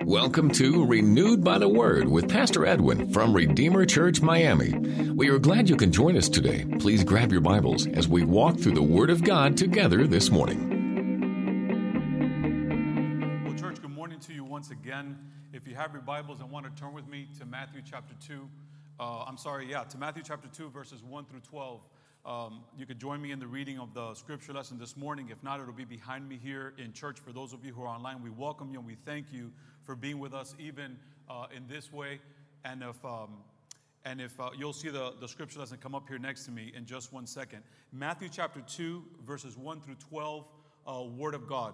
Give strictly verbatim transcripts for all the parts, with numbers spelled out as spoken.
Welcome to Renewed by the Word with Pastor Edwin from Redeemer Church, Miami. We are glad you can join us today. Please grab your Bibles as we walk through the Word of God together this morning. Well, church, good morning to you once again. If you have your Bibles and want to turn with me to Matthew chapter two, uh, I'm sorry, yeah, to Matthew chapter two, verses one through twelve. Um, you could join me in the reading of the scripture lesson this morning. If not, it'll be behind me here in church. For those of you who are online, we welcome you and we thank you for being with us even uh, in this way. And if um, and if uh, you'll see the, the scripture lesson come up here next to me in just one second. Matthew chapter two, verses one through twelve, uh, Word of God.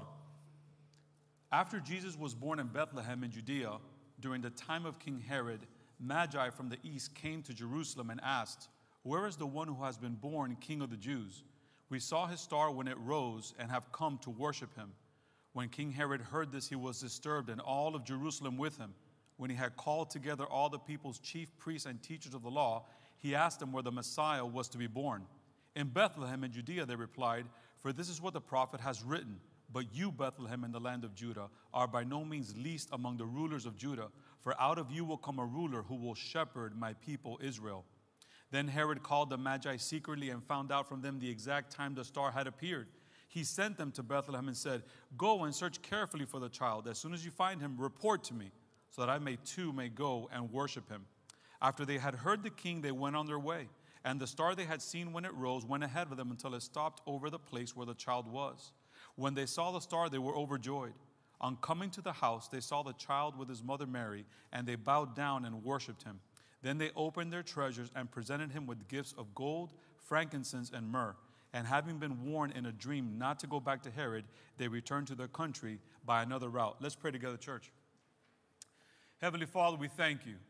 After Jesus was born in Bethlehem in Judea, during the time of King Herod, Magi from the east came to Jerusalem and asked, "Where is the one who has been born King of the Jews? We saw his star when it rose and have come to worship him." When King Herod heard this, he was disturbed, and all of Jerusalem with him. When he had called together all the people's chief priests and teachers of the law, he asked them where the Messiah was to be born. "In Bethlehem in Judea," they replied, "for this is what the prophet has written. But you, Bethlehem, in the land of Judah, are by no means least among the rulers of Judah, for out of you will come a ruler who will shepherd my people Israel." Then Herod called the Magi secretly and found out from them the exact time the star had appeared. He sent them to Bethlehem and said, "Go and search carefully for the child. As soon as you find him, report to me, so that I may too may go and worship him." After they had heard the king, they went on their way. And the star they had seen when it rose went ahead of them until it stopped over the place where the child was. When they saw the star, they were overjoyed. On coming to the house, they saw the child with his mother Mary, and they bowed down and worshipped him. Then they opened their treasures and presented him with gifts of gold, frankincense, and myrrh. And having been warned in a dream not to go back to Herod, they returned to their country by another route. Let's pray together, church. Heavenly Father, we thank you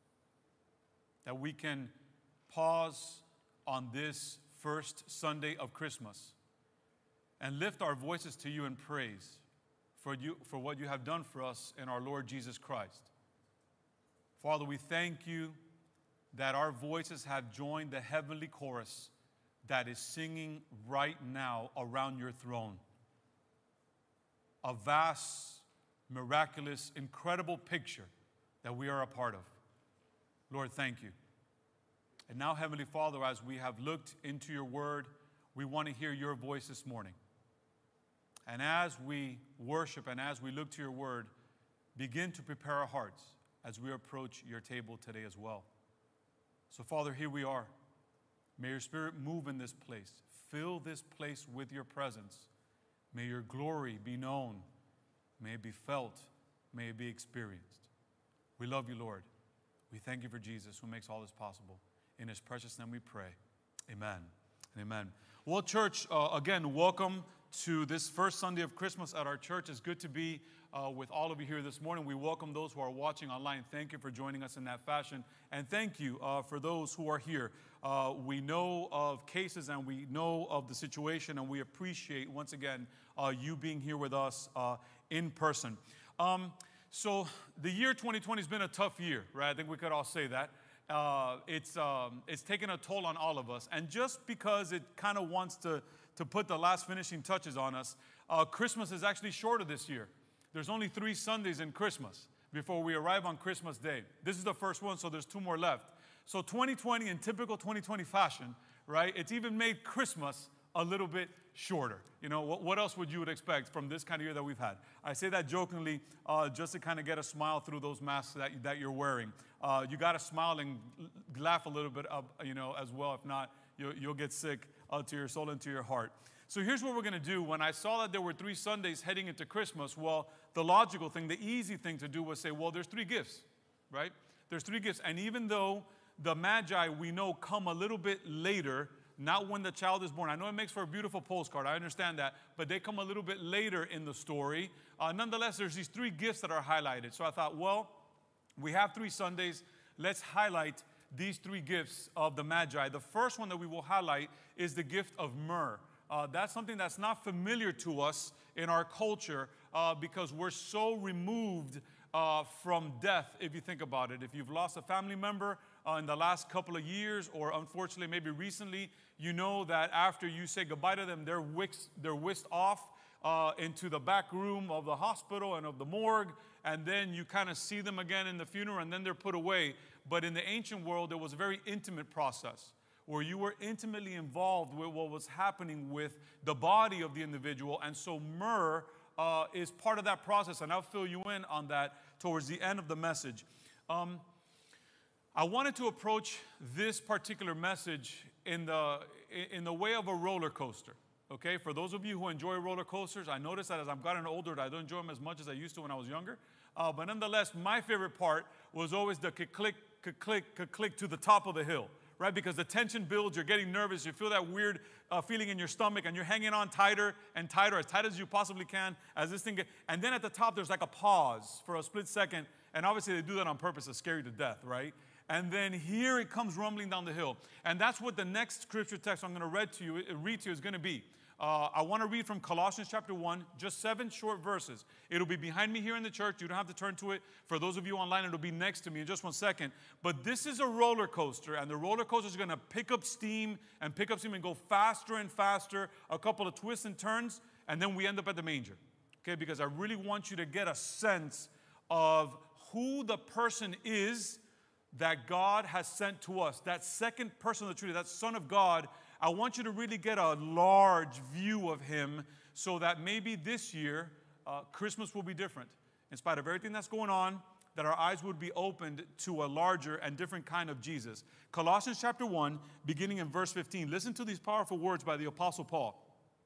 that we can pause on this first Sunday of Christmas and lift our voices to you in praise for you, for what you have done for us in our Lord Jesus Christ. Father, we thank you that our voices have joined the heavenly chorus that is singing right now around your throne. A vast, miraculous, incredible picture that we are a part of. Lord, thank you. And now, Heavenly Father, as we have looked into your word, we want to hear your voice this morning. And as we worship and as we look to your word, begin to prepare our hearts as we approach your table today as well. So, Father, here we are. May your Spirit move in this place. Fill this place with your presence. May your glory be known. May it be felt. May it be experienced. We love you, Lord. We thank you for Jesus, who makes all this possible. In his precious name we pray. Amen and amen. Well, church, uh, again, welcome to this first Sunday of Christmas at our church. It's good to be uh, with all of you here this morning. We welcome those who are watching online. Thank you for joining us in that fashion. And thank you uh, for those who are here. Uh, we know of cases and we know of the situation, and we appreciate, once again, uh, you being here with us uh, in person. Um, so the year twenty twenty has been a tough year, right? I think we could all say that. Uh, it's um, it's taken a toll on all of us. And just because it kind of wants to, to put the last finishing touches on us, uh, Christmas is actually shorter this year. There's only three Sundays in Christmas before we arrive on Christmas Day. This is the first one, so there's two more left. So twenty twenty, in typical twenty twenty fashion, right, it's even made Christmas a little bit shorter. You know, what, what else would you would expect from this kind of year that we've had? I say that jokingly uh, just to kind of get a smile through those masks that, that you're wearing. Uh, you got to smile and laugh a little bit, up, you know, as well. If not, you'll, you'll get sick uh, to your soul and to your heart. So here's what we're going to do. When I saw that there were three Sundays heading into Christmas, well, the logical thing, the easy thing to do was say, well, there's three gifts, right? There's three gifts. And even though the Magi, we know, come a little bit later, not when the child is born. I know it makes for a beautiful postcard. I understand that. But they come a little bit later in the story. Uh, nonetheless, there's these three gifts that are highlighted. So I thought, well, we have three Sundays. Let's highlight these three gifts of the Magi. The first one that we will highlight is the gift of myrrh. Uh, that's something that's not familiar to us in our culture uh, because we're so removed uh, from death, if you think about it. If you've lost a family member uh, in the last couple of years, or unfortunately maybe recently, you know that after you say goodbye to them, they're whisked, they're whisked off uh, into the back room of the hospital and of the morgue, and then you kind of see them again in the funeral, and then they're put away. But in the ancient world, there was a very intimate process where you were intimately involved with what was happening with the body of the individual. And so myrrh uh, is part of that process, and I'll fill you in on that towards the end of the message. Um, I wanted to approach this particular message in the, in the way of a roller coaster. Okay, for those of you who enjoy roller coasters, I noticed that as I've gotten older, I don't enjoy them as much as I used to when I was younger. Uh, but nonetheless, my favorite part was always the click, click, click, click to the top of the hill, right? Because the tension builds, you're getting nervous, you feel that weird uh, feeling in your stomach, and you're hanging on tighter and tighter, as tight as you possibly can, as this thing gets, and then at the top, there's like a pause for a split second, and obviously they do that on purpose to scare you to death, right? And then here it comes rumbling down the hill. And that's what the next scripture text I'm going to read to you, read to you is going to be. Uh, I want to read from Colossians chapter one, just seven short verses. It'll be behind me here in the church. You don't have to turn to it. For those of you online, it'll be next to me in just one second. But this is a roller coaster, and the roller coaster is going to pick up steam and pick up steam and go faster and faster, a couple of twists and turns, and then we end up at the manger. Okay, because I really want you to get a sense of who the person is that God has sent to us, that second person of the Trinity, that Son of God. I want you to really get a large view of him so that maybe this year, uh, Christmas will be different. In spite of everything that's going on, that our eyes would be opened to a larger and different kind of Jesus. Colossians chapter one, beginning in verse fifteen. Listen to these powerful words by the Apostle Paul.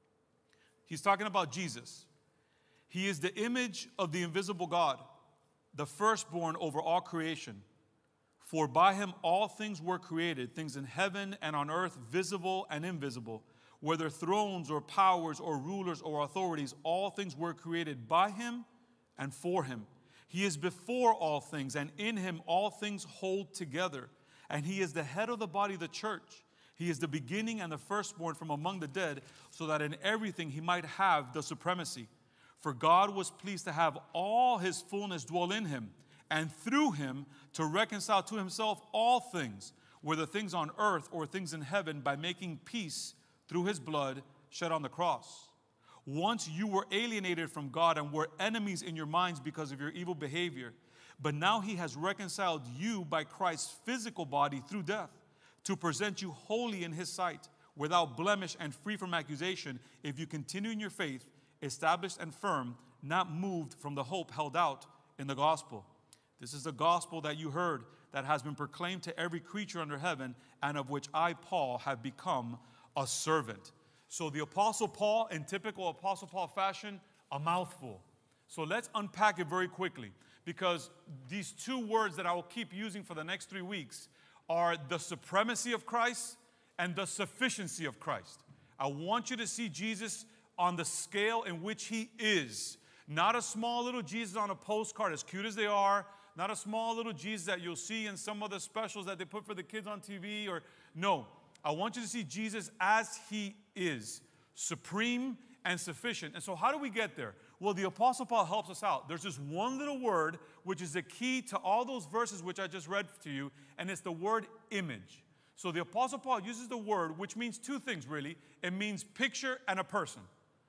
He's talking about Jesus. He is the image of the invisible God, the firstborn over all creation. For by him all things were created, things in heaven and on earth, visible and invisible, whether thrones or powers or rulers or authorities, all things were created by him and for him. He is before all things, and in him all things hold together. And he is the head of the body of the church. He is the beginning and the firstborn from among the dead, so that in everything he might have the supremacy. For God was pleased to have all his fullness dwell in him, and through him to reconcile to himself all things, whether things on earth or things in heaven, by making peace through his blood shed on the cross. Once you were alienated from God and were enemies in your minds because of your evil behavior, but now he has reconciled you by Christ's physical body through death, to present you holy in his sight, without blemish and free from accusation, if you continue in your faith, established and firm, not moved from the hope held out in the gospel. This is the gospel that you heard, that has been proclaimed to every creature under heaven, and of which I, Paul, have become a servant. So the Apostle Paul, in typical Apostle Paul fashion, a mouthful. So let's unpack it very quickly, because these two words that I will keep using for the next three weeks are the supremacy of Christ and the sufficiency of Christ. I want you to see Jesus on the scale in which he is. Not a small little Jesus on a postcard, as cute as they are. Not a small little Jesus that you'll see in some of the specials that they put for the kids on T V. Or no, I want you to see Jesus as he is, supreme and sufficient. And so how do we get there? Well, the Apostle Paul helps us out. There's just one little word, which is the key to all those verses which I just read to you, and it's the word image. So the Apostle Paul uses the word, which means two things really. It means picture and a person.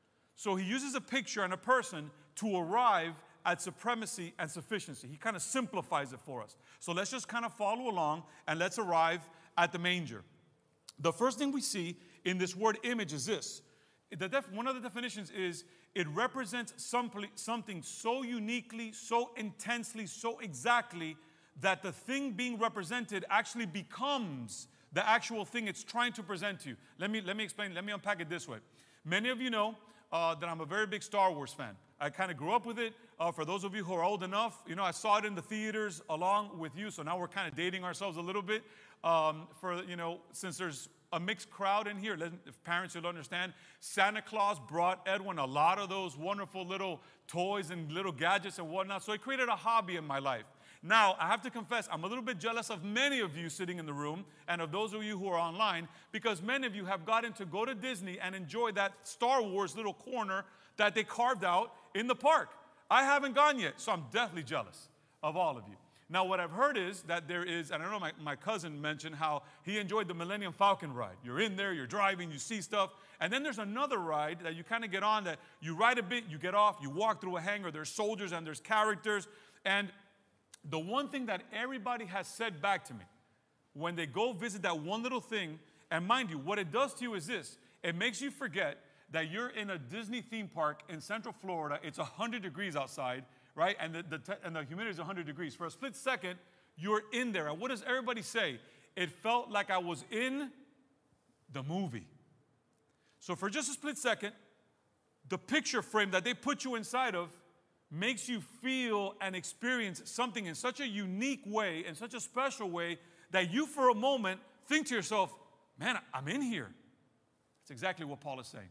So he uses a picture and a person to arrive at supremacy and sufficiency. He kind of simplifies it for us. So let's just kind of follow along, and let's arrive at the manger. The first thing we see in this word image is this. The def- one of the definitions is it represents some- something so uniquely, so intensely, so exactly that the thing being represented actually becomes the actual thing it's trying to present to you. Let me, let me explain, let me unpack it this way. Many of you know uh, that I'm a very big Star Wars fan. I kind of grew up with it. Uh, for those of you who are old enough, you know, I saw it in the theaters along with you, so now we're kind of dating ourselves a little bit. Um, for, you know, since there's a mixed crowd in here, let, if parents you'll understand, Santa Claus brought Edwin a lot of those wonderful little toys and little gadgets and whatnot, so it created a hobby in my life. Now, I have to confess, I'm a little bit jealous of many of you sitting in the room and of those of you who are online, because many of you have gotten to go to Disney and enjoy that Star Wars little corner that they carved out in the park. I haven't gone yet, so I'm deathly jealous of all of you. Now, what I've heard is that there is, and I know my, my cousin mentioned how he enjoyed the Millennium Falcon ride. You're in there, you're driving, you see stuff. And then there's another ride that you kind of get on that you ride a bit, you get off, you walk through a hangar, there's soldiers and there's characters. And the one thing that everybody has said back to me when they go visit that one little thing, and mind you, what it does to you is this. It makes you forget that you're in a Disney theme park in Central Florida. It's one hundred degrees outside, right? And the, the, and the humidity is one hundred degrees. For a split second, you're in there. And what does everybody say? It felt like I was in the movie. So for just a split second, the picture frame that they put you inside of makes you feel and experience something in such a unique way, in such a special way, that you for a moment think to yourself, man, I'm in here. That's exactly what Paul is saying.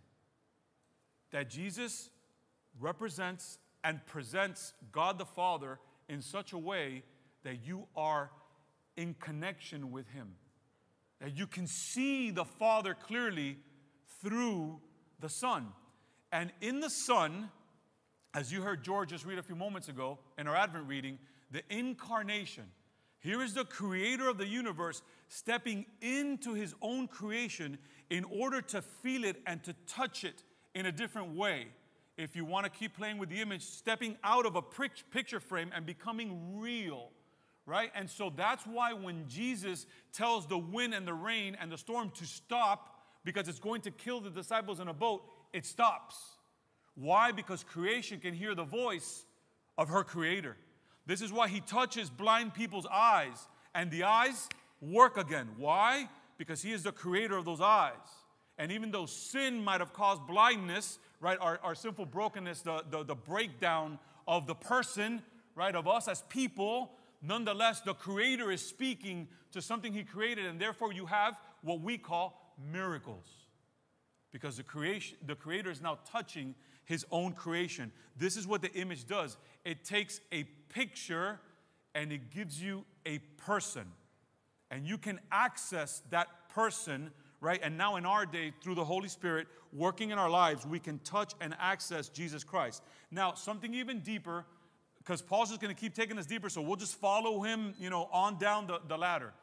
That Jesus represents and presents God the Father in such a way that you are in connection with Him. That you can see the Father clearly through the Son. And in the Son, as you heard George just read a few moments ago in our Advent reading, the incarnation. Here is the creator of the universe stepping into his own creation in order to feel it and to touch it in a different way. If you want to keep playing with the image, stepping out of a picture frame and becoming real, right? And so that's why when Jesus tells the wind and the rain and the storm to stop because it's going to kill the disciples in a boat, it stops. Why? Because creation can hear the voice of her creator. This is why he touches blind people's eyes, and the eyes work again. Why? Because he is the creator of those eyes. And even though sin might have caused blindness, right, our, our sinful brokenness, the, the, the breakdown of the person, right, of us as people, nonetheless, the creator is speaking to something he created, and therefore you have what we call miracles. Because the creation, the creator is now touching his own creation. This is what the image does. It takes a picture and it gives you a person. And you can access that person, right? And now in our day, through the Holy Spirit working in our lives, we can touch and access Jesus Christ. Now, something even deeper, because Paul's just going to keep taking us deeper, so we'll just follow him, you know, on down the, the ladder.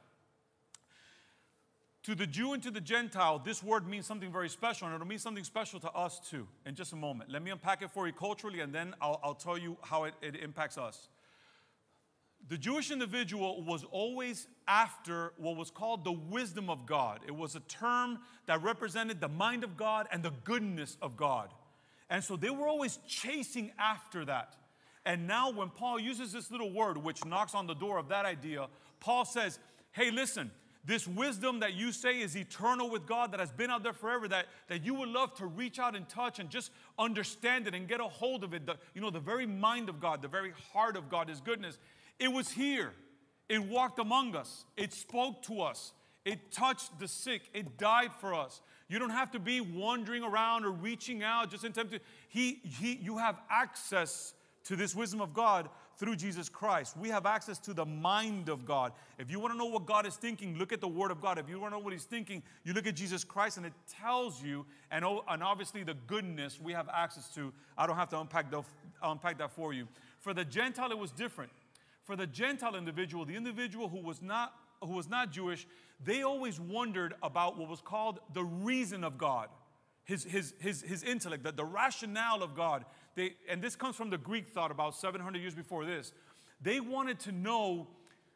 To the Jew and to the Gentile, this word means something very special, and it'll mean something special to us too in just a moment. Let me unpack it for you culturally, and then I'll, I'll tell you how it, it impacts us. The Jewish individual was always after what was called the wisdom of God. It was a term that represented the mind of God and the goodness of God. And so they were always chasing after that. And now when Paul uses this little word, which knocks on the door of that idea, Paul says, hey, listen, this wisdom that you say is eternal with God, that has been out there forever, that, that you would love to reach out and touch and just understand it and get a hold of it. The, you know, the very mind of God, the very heart of God, His goodness. It was here. It walked among us. It spoke to us. It touched the sick. It died for us. You don't have to be wandering around or reaching out just in time to, he, he, you have access to this wisdom of God through Jesus Christ. We have access to the mind of God. If you want to know what God is thinking, look at the Word of God. If you want to know what He's thinking, you look at Jesus Christ, and it tells you, and, and obviously the goodness we have access to. I don't have to unpack, the, unpack that for you. For the Gentile, it was different. For the Gentile individual, the individual who was not, who was not Jewish, they always wondered about what was called the reason of God. His, his, his, his intellect, the, the rationale of God. They, and this comes from the Greek thought about seven hundred years before this. They wanted to know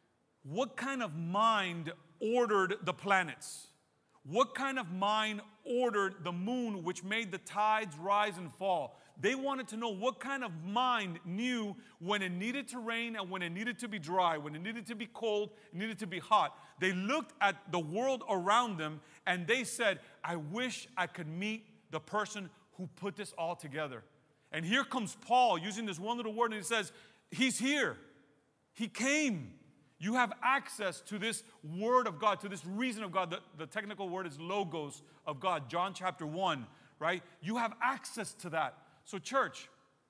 what kind of mind ordered the planets. What kind of mind ordered the moon, which made the tides rise and fall. They wanted to know what kind of mind knew when it needed to rain and when it needed to be dry, when it needed to be cold, it needed to be hot. They looked at the world around them and they said, I wish I could meet the person who put this all together. And here comes Paul using this one little word, and he says, He's here. He came. You have access to this word of God, to this reason of God. The, the technical word is logos of God, John chapter one, right? You have access to that. So church,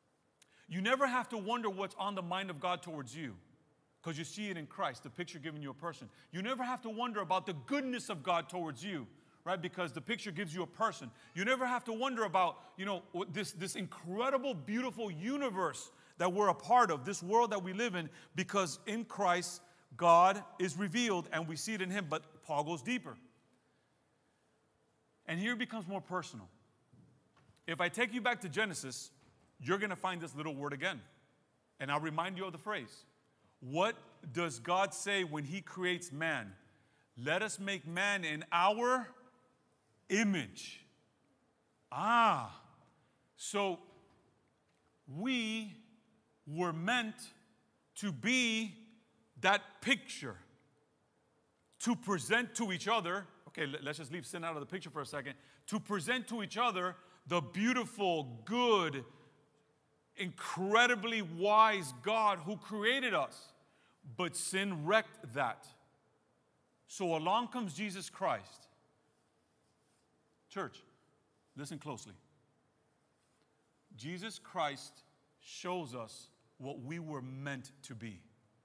you never have to wonder what's on the mind of God towards you, because you see it in Christ, the picture giving you a person. You never have to wonder about the goodness of God towards you, right? Because the picture gives you a person. You never have to wonder about, you know, this, this incredible, beautiful universe that we're a part of, this world that we live in, because in Christ, God is revealed and we see it in him. But Paul goes deeper. And here it becomes more personal. If I take you back to Genesis, you're going to find this little word again. And I'll remind you of the phrase. What does God say when he creates man? Let us make man in our image. Ah, so we were meant to be that picture, to present to each other. Okay, let's just leave sin out of the picture for a second. To present to each other the beautiful, good, incredibly wise God who created us. But sin wrecked that. So along comes Jesus Christ. Church, listen closely. Jesus Christ shows us what we were meant to be.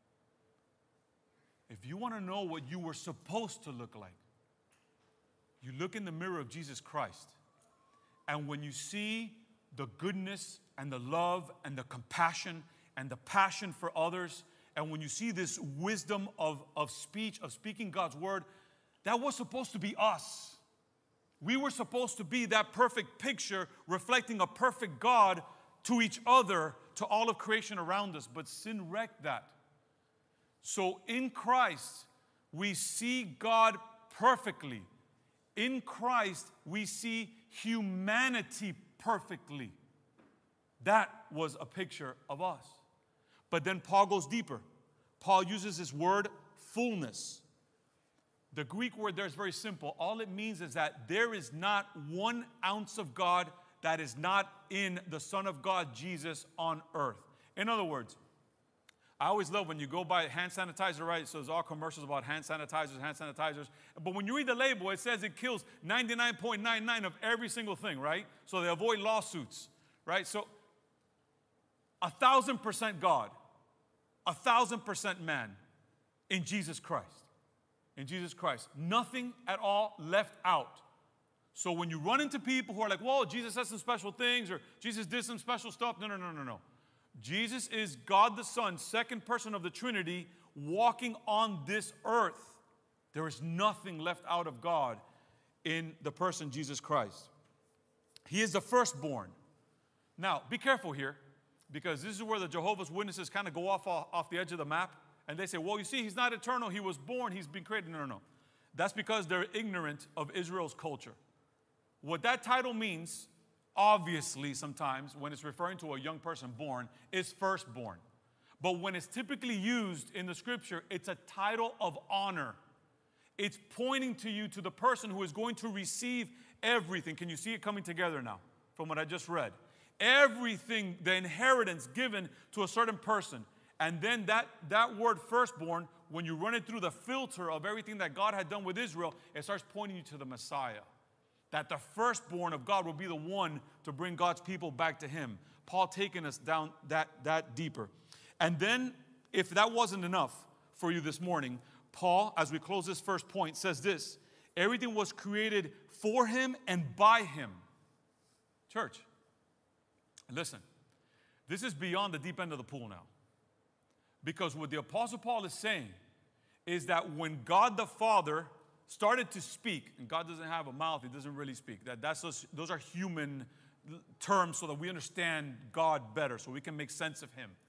If you want to know what you were supposed to look like, you look in the mirror of Jesus Christ. And when you see the goodness and the love and the compassion and the passion for others, and when you see this wisdom of, of speech, of speaking God's word, that was supposed to be us. We were supposed to be that perfect picture reflecting a perfect God to each other, to all of creation around us. But sin wrecked that. So in Christ, we see God perfectly. In Christ, we see humanity perfectly. That was a picture of us. But then Paul goes deeper. Paul uses this word, fullness. The Greek word there is very simple. All it means is that there is not one ounce of God that is not in the Son of God, Jesus, on earth. In other words, I always love when you go buy hand sanitizer, right? So there's all commercials about hand sanitizers, hand sanitizers. But when you read the label, it says it kills ninety-nine point nine nine of every single thing, right? So they avoid lawsuits, right? So a thousand percent God, a thousand percent man in Jesus Christ. In Jesus Christ. Nothing at all left out. So when you run into people who are like, whoa, Jesus said some special things, or Jesus did some special stuff. No, no, no, no, no. Jesus is God the Son, second person of the Trinity, walking on this earth. There is nothing left out of God in the person Jesus Christ. He is the firstborn. Now, be careful here, because this is where the Jehovah's Witnesses kind of go off, off the edge of the map. And they say, well, you see, he's not eternal. He was born. He's been created. No, no, no. That's because they're ignorant of Israel's culture. What that title means, obviously, sometimes when it's referring to a young person born, is firstborn. But when it's typically used in the scripture, it's a title of honor. It's pointing to you, to the person who is going to receive everything. Can you see it coming together now from what I just read? Everything, the inheritance given to a certain person. And then that, that word firstborn, when you run it through the filter of everything that God had done with Israel, it starts pointing you to the Messiah. That the firstborn of God will be the one to bring God's people back to him. Paul taking us down that, that deeper. And then, if that wasn't enough for you this morning, Paul, as we close this first point, says this: everything was created for him and by him. Church, listen, this is beyond the deep end of the pool now. Because what the Apostle Paul is saying is that when God the Father started to speak, and God doesn't have a mouth, he doesn't really speak. That, that's those, those are human terms so that we understand God better, so we can make sense of him.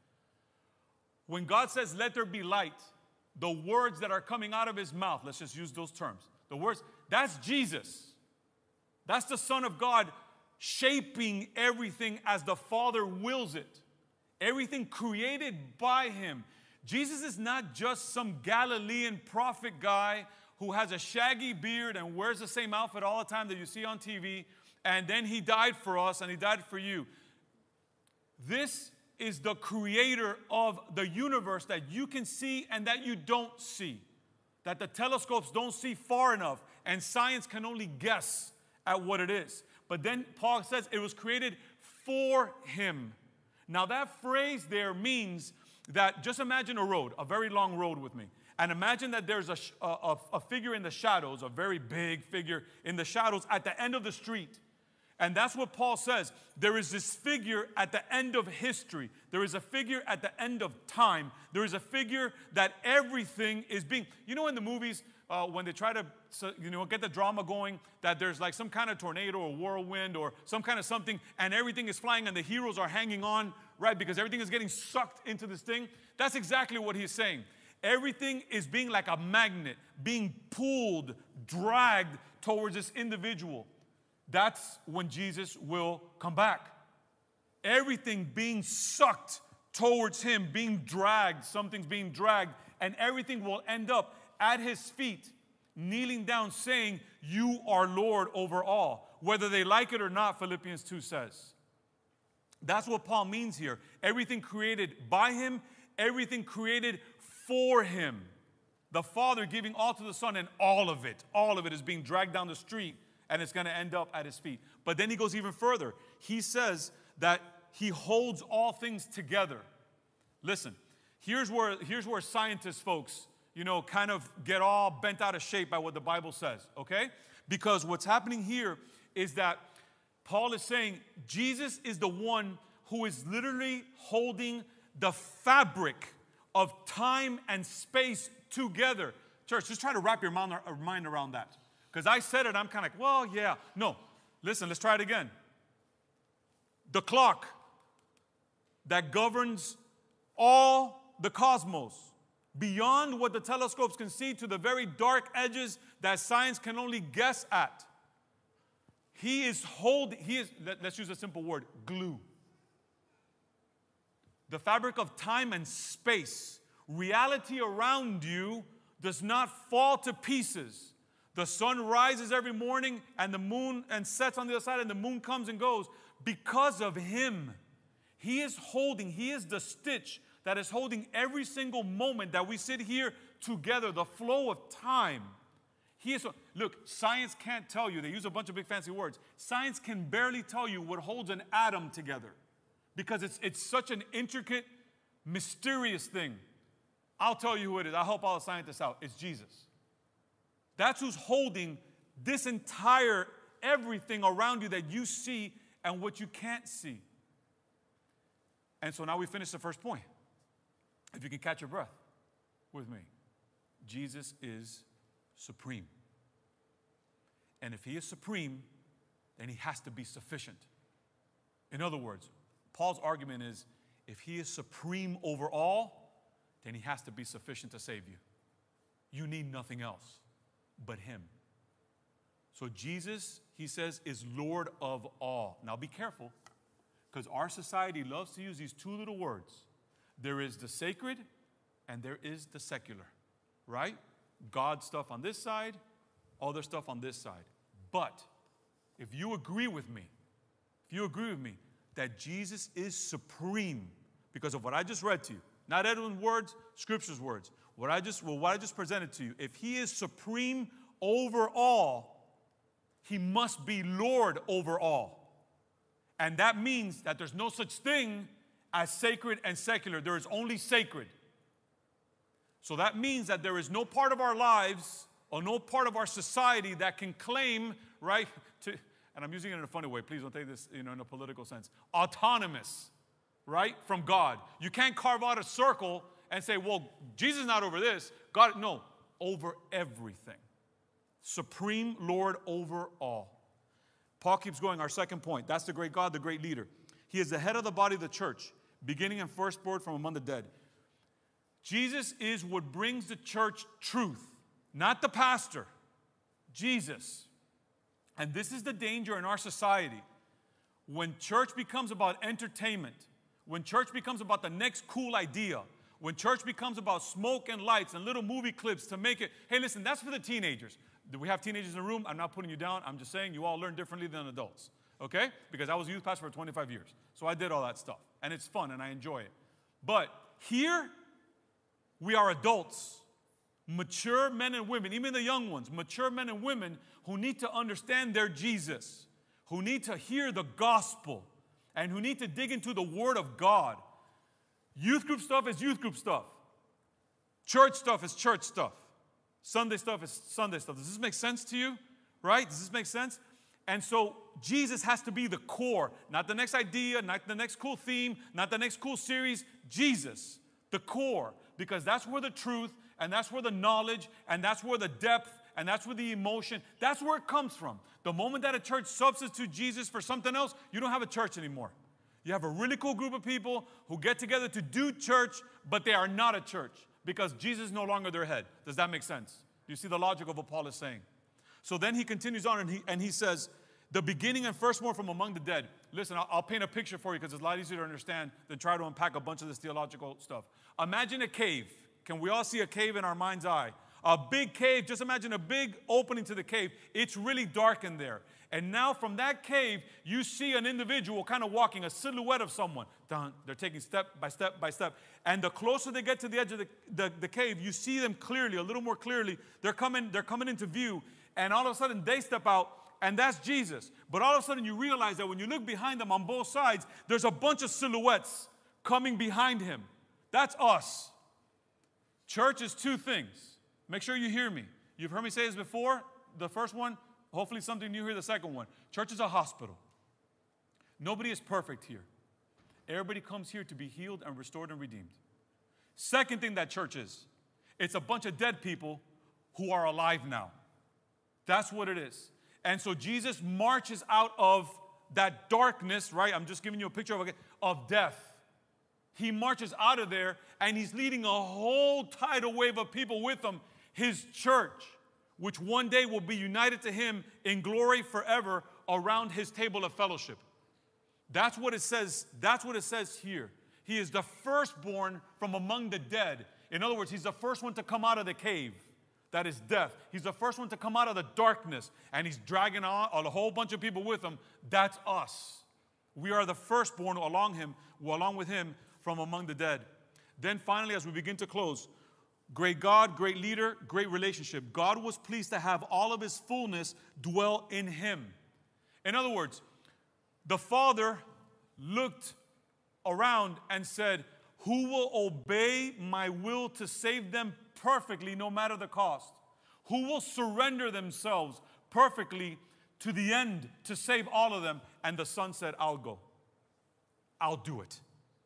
When God says, let there be light, the words that are coming out of his mouth, let's just use those terms. The words, that's Jesus. That's the Son of God shaping everything as the Father wills it. Everything created by him. Jesus is not just some Galilean prophet guy who has a shaggy beard and wears the same outfit all the time that you see on T V, and then he died for us and he died for you. This is the creator of the universe that you can see and that you don't see, that the telescopes don't see far enough, and science can only guess at what it is. But then Paul says it was created for him. Now that phrase there means that, just imagine a road, a very long road with me. And imagine that there's a, a, a figure in the shadows, a very big figure in the shadows at the end of the street. And that's what Paul says. There is this figure at the end of history. There is a figure at the end of time. There is a figure that everything is being... You know in the movies, uh, when they try to you know, get the drama going, that there's like some kind of tornado or whirlwind or some kind of something, and everything is flying and the heroes are hanging on, right? Because everything is getting sucked into this thing. That's exactly what he's saying. Everything is being like a magnet, being pulled, dragged towards this individual. That's when Jesus will come back. Everything being sucked towards him, being dragged, something's being dragged, and everything will end up at his feet, kneeling down, saying, you are Lord over all. Whether they like it or not, Philippians two says. That's what Paul means here. Everything created by him, everything created for him. The Father giving all to the Son, and all of it, all of it is being dragged down the street, and it's going to end up at his feet. But then he goes even further. He says that he holds all things together. Listen, here's where, here's where scientists, folks, you know, kind of get all bent out of shape by what the Bible says, okay? Because what's happening here is that Paul is saying Jesus is the one who is literally holding the fabric of time and space together. Church, just try to wrap your mind around that. Because I said it, I'm kind of like, well, yeah. No, listen, let's try it again. The clock that governs all the cosmos, beyond what the telescopes can see to the very dark edges that science can only guess at. He is holding, he is, let, let's use a simple word, glue. The fabric of time and space. Reality around you does not fall to pieces. The sun rises every morning and the moon and sets on the other side and the moon comes and goes because of him. He is holding, he is the stitch that is holding every single moment that we sit here together, the flow of time. He is, look, science can't tell you, they use a bunch of big fancy words. Science can barely tell you what holds an atom together because it's, it's such an intricate, mysterious thing. I'll tell you who it is. I'll help all the scientists out. It's Jesus. That's who's holding this entire everything around you that you see and what you can't see. And so now we finish the first point. If you can catch your breath with me. Jesus is supreme. And if he is supreme, then he has to be sufficient. In other words, Paul's argument is if he is supreme over all, then he has to be sufficient to save you. You need nothing else but him. So Jesus, he says, is Lord of all. Now be careful, because our society loves to use these two little words. There is the sacred and there is the secular, right? God stuff on this side, other stuff on this side. But if you agree with me, if you agree with me that Jesus is supreme because of what I just read to you, not Edwin's words, Scripture's words, what I just, well, what I just presented to you, if he is supreme over all, he must be Lord over all. And that means that there's no such thing as sacred and secular. There is only sacred. So that means that there is no part of our lives or no part of our society that can claim, right, to, and I'm using it in a funny way, please don't take this, you know, in a political sense, autonomous, right, from God. You can't carve out a circle and say, well, Jesus is not over this. God, no, over everything. Supreme Lord over all. Paul keeps going, our second point. That's the great God, the great leader. He is the head of the body of the church, beginning and firstborn from among the dead. Jesus is what brings the church truth, not the pastor, Jesus. And this is the danger in our society. When church becomes about entertainment, when church becomes about the next cool idea, when church becomes about smoke and lights and little movie clips to make it, hey, listen, that's for the teenagers. Do we have teenagers in the room? I'm not putting you down. I'm just saying you all learn differently than adults, okay? Because I was a youth pastor for twenty-five years. So I did all that stuff. And it's fun and I enjoy it. But here, we are adults, mature men and women, even the young ones, mature men and women who need to understand their Jesus, who need to hear the gospel, and who need to dig into the Word of God. Youth group stuff is youth group stuff. Church stuff is church stuff. Sunday stuff is Sunday stuff. Does this make sense to you? Right? Does this make sense? And so Jesus has to be the core, not the next idea, not the next cool theme, not the next cool series. Jesus, the core, because that's where the truth and that's where the knowledge and that's where the depth and that's where the emotion, that's where it comes from. The moment that a church substitutes Jesus for something else, you don't have a church anymore. You have a really cool group of people who get together to do church, but they are not a church because Jesus is no longer their head. Does that make sense? Do you see the logic of what Paul is saying? So then he continues on and he, and he says, the beginning and firstborn from among the dead. Listen, I'll, I'll paint a picture for you because it's a lot easier to understand than try to unpack a bunch of this theological stuff. Imagine a cave. Can we all see a cave in our mind's eye? A big cave. Just imagine a big opening to the cave. It's really dark in there. And now from that cave, you see an individual kind of walking, a silhouette of someone. Dun, they're taking step by step by step. And the closer they get to the edge of the, the, the cave, you see them clearly, a little more clearly. They're coming, they're coming into view. And all of a sudden, they step out. And that's Jesus. But all of a sudden you realize that when you look behind them on both sides, there's a bunch of silhouettes coming behind him. That's us. Church is two things. Make sure you hear me. You've heard me say this before. The first one, hopefully something new here, the second one. Church is a hospital. Nobody is perfect here. Everybody comes here to be healed and restored and redeemed. Second thing that church is, it's a bunch of dead people who are alive now. That's what it is. And so Jesus marches out of that darkness, right? I'm just giving you a picture of, of death. He marches out of there, and he's leading a whole tidal wave of people with him, his church, which one day will be united to him in glory forever around his table of fellowship. That's what it says. That's what it says here. He is the firstborn from among the dead. In other words, he's the first one to come out of the cave. That is death. He's the first one to come out of the darkness, and he's dragging on a whole bunch of people with him. That's us. We are the firstborn along him, along with him from among the dead. Then finally, as we begin to close, great God, great leader, great relationship. God was pleased to have all of his fullness dwell in him. In other words, the Father looked around and said, who will obey my will to save them perfectly no matter the cost? Who will surrender themselves perfectly to the end to save all of them? And the Son said, I'll go. I'll do it.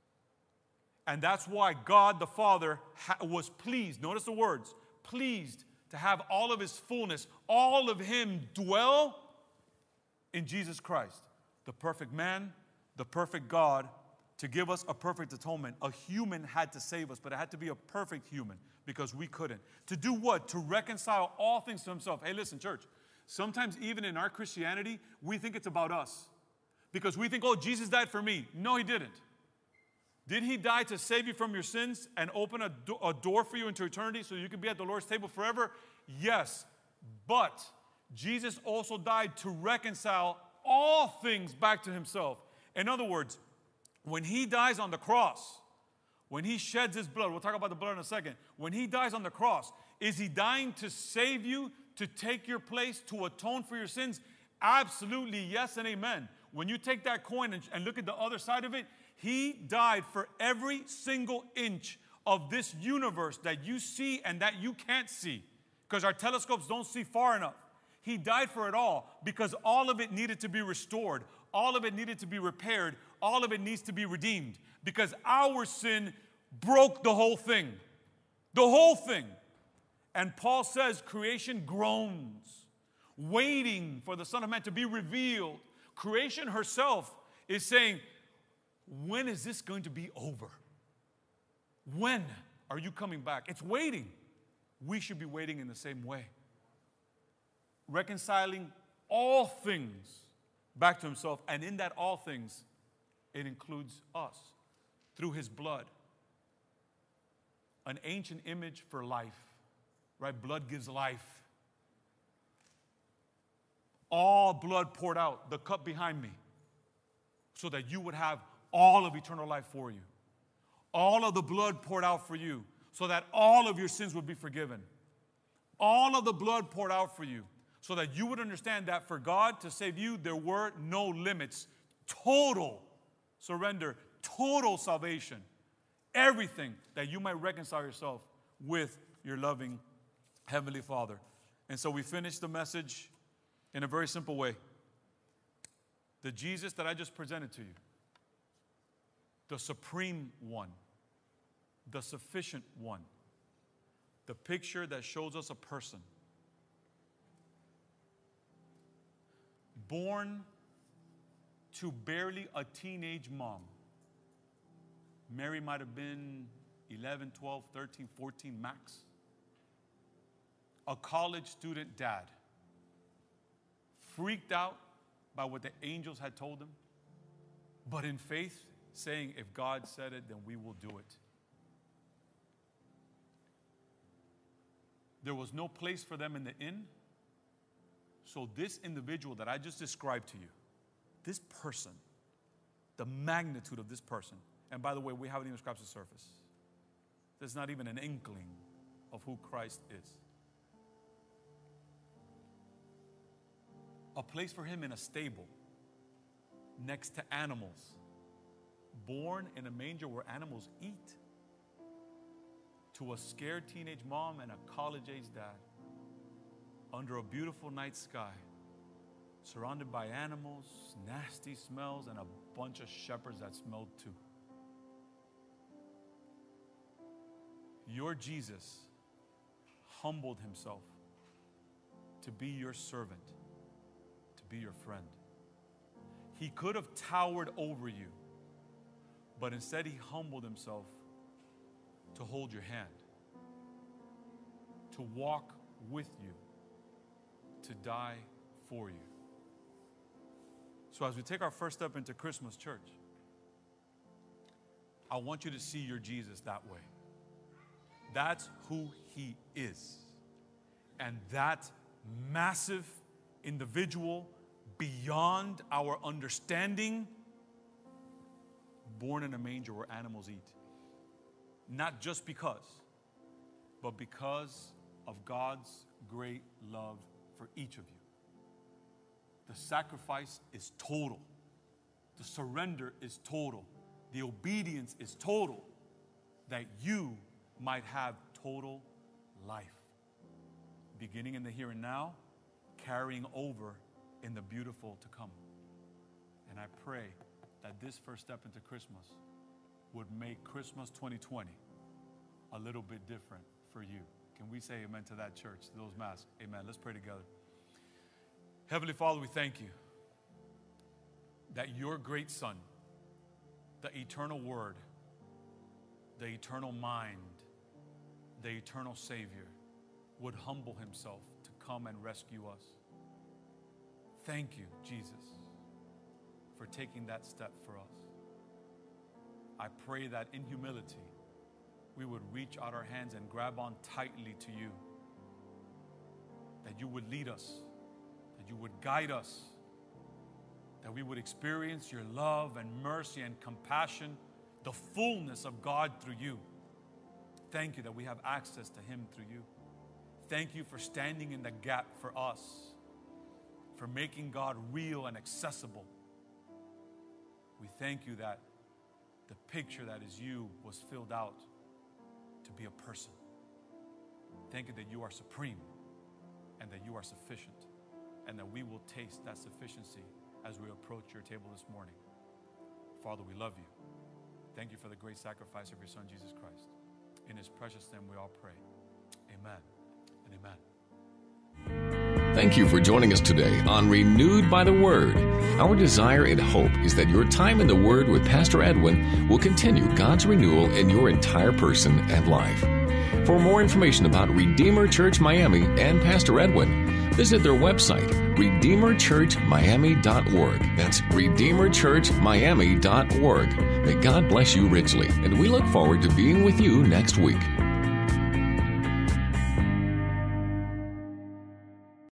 And that's why God the Father was pleased. Notice the words. Pleased to have all of his fullness, all of him dwell in Jesus Christ. The perfect man, the perfect God, to give us a perfect atonement. A human had to save us, but it had to be a perfect human because we couldn't. To do what? To reconcile all things to himself. Hey, listen, church. Sometimes even in our Christianity, we think it's about us. Because we think, oh, Jesus died for me. No, he didn't. Did he die to save you from your sins and open a, do- a door for you into eternity so you can be at the Lord's table forever? Yes. But Jesus also died to reconcile all things back to himself. In other words, when he dies on the cross, when he sheds his blood, we'll talk about the blood in a second. When he dies on the cross, is he dying to save you, to take your place, to atone for your sins? Absolutely, yes and amen. When you take that coin and, and look at the other side of it, he died for every single inch of this universe that you see and that you can't see, because our telescopes don't see far enough. He died for it all because all of it needed to be restored. All of it needed to be repaired. All of it needs to be redeemed because our sin broke the whole thing. The whole thing. And Paul says creation groans, waiting for the Son of Man to be revealed. Creation herself is saying, when is this going to be over? When are you coming back? It's waiting. We should be waiting in the same way. Reconciling all things back to himself. And in that all things, it includes us through his blood. An ancient image for life, right? Blood gives life. All blood poured out, the cup behind me, so that you would have all of eternal life for you. All of the blood poured out for you, so that all of your sins would be forgiven. All of the blood poured out for you, so that you would understand that for God to save you, there were no limits. Total surrender, total salvation. Everything that you might reconcile yourself with your loving Heavenly Father. And so we finish the message in a very simple way. The Jesus that I just presented to you, the supreme one, the sufficient one, the picture that shows us a person, born to barely a teenage mom. Mary might have been eleven, twelve, thirteen, fourteen max. A college student dad, freaked out by what the angels had told him, but in faith saying, if God said it, then we will do it. There was no place for them in the inn. So this individual that I just described to you, this person, the magnitude of this person, and by the way, we haven't even scratched the surface. There's not even an inkling of who Christ is. A place for him in a stable, next to animals, born in a manger where animals eat, to a scared teenage mom and a college-age dad, under a beautiful night sky, surrounded by animals, nasty smells, and a bunch of shepherds that smelled too. Your Jesus humbled himself to be your servant, to be your friend. He could have towered over you, but instead he humbled himself to hold your hand, to walk with you, to die for you. So as we take our first step into Christmas, church, I want you to see your Jesus that way. That's who he is. And that massive individual beyond our understanding, born in a manger where animals eat. Not just because, but because of God's great love for each of you. The sacrifice is total. The surrender is total. The obedience is total, that you might have total life, beginning in the here and now, carrying over in the beautiful to come. And I pray that this first step into Christmas would make Christmas twenty twenty a little bit different for you. Can we say amen to that, church, to those masks? Amen. Let's pray together. Heavenly Father, we thank you that your great Son, the eternal Word, the eternal mind, the eternal Savior, would humble himself to come and rescue us. Thank you, Jesus, for taking that step for us. I pray that in humility, we would reach out our hands and grab on tightly to you, that you would lead us, that you would guide us, that we would experience your love and mercy and compassion, the fullness of God through you. Thank you that we have access to him through you. Thank you for standing in the gap for us, for making God real and accessible. We thank you that the picture that is you was filled out to be a person. Thank you that you are supreme and that you are sufficient, and that we will taste that sufficiency as we approach your table this morning. Father, we love you. Thank you for the great sacrifice of your Son, Jesus Christ. In his precious name we all pray. Amen and amen. Thank you for joining us today on Renewed by the Word. Our desire and hope is that your time in the Word with Pastor Edwin will continue God's renewal in your entire person and life. For more information about Redeemer Church Miami and Pastor Edwin, visit their website, redeemer church miami dot org. That's redeemer church miami dot org. May God bless you richly, and we look forward to being with you next week.